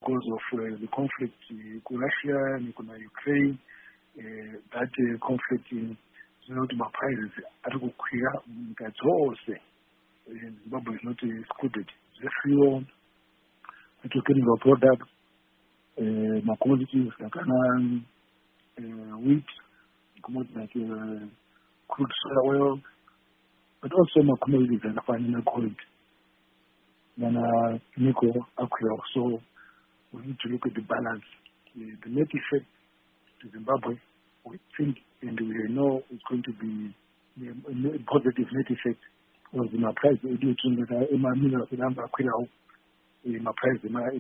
because of the conflict in Russia and Ukraine. That conflict in my prices are to clear that's also Zimbabwe is not excluded. The fuel, petrochemical products, my commodities like wheat, commodities like crude soy oil, but also my commodities like final gold, nickel, aqua. So we need to look at the balance. The net effect to Zimbabwe, we think and we know it's going to be a positive net effect. Was my price due to my minerals and my price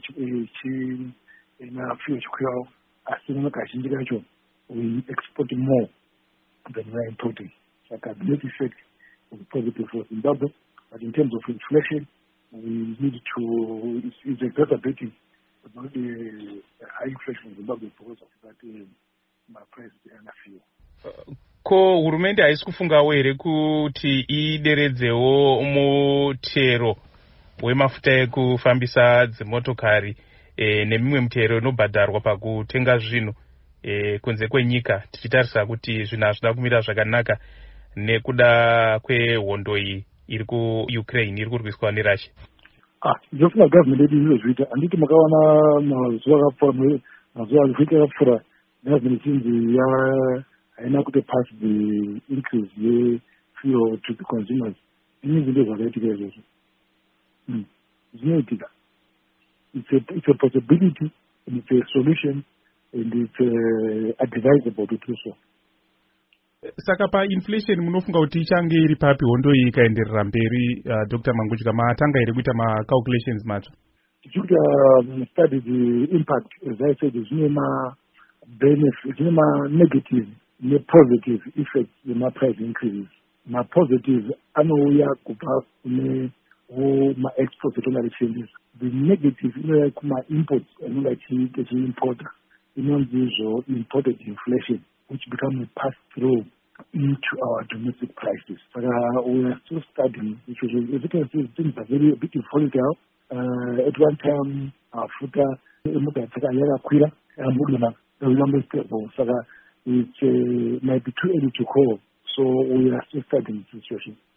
we export more than we're importing. Like a net effect is positive for Zimbabwe, but in terms of inflation, we need to it's exacerbating about the high inflation in Zimbabwe because of that my price and a few. Ko hurumende haisi kufungawo here kuti ideredzewo mutero wemafuta ekufambisa dzimotokari nemimwe mitero inobhadharwa pakutenga zvinhu kunze kwenyika, tichitarisa kuti zvinhu hazvida kumira zvakanaka nekuda kwehondo iyi iri kuUkraine iri kurwiswa neRussia? Ndinofunga government yedu inozviita. Handiti makaona mazuva akapfuura government chinzi haina kuti pass the increase yefuel to the consumers. Inizvi ndo zvakaitika izvozvo. Zvinoitika. It's a possibility and it's a solution and it's advisable to do so. Saka pa-inflation munofunga kuti ichange iri papi hondo iyi ikaenderera mberi? Dr. Manguchika, matanga here kuita ma-calculations macho? Tichikuti study the impact, as I said, zvine ma-benefit, zvine ma-negative ne-positive effects yema-price increases. Ma-positive anouya kubva kune ma-exports etonga changes. The negative inouya kuma-imports anonga tichi-importa. Inonzi izvo imported inflation, which become a pass-through into our domestic prices. But we are still studying, because as you can see, things are a bit volatile. At one time, our food stable. So it might be too early to call. So we are still studying the situation.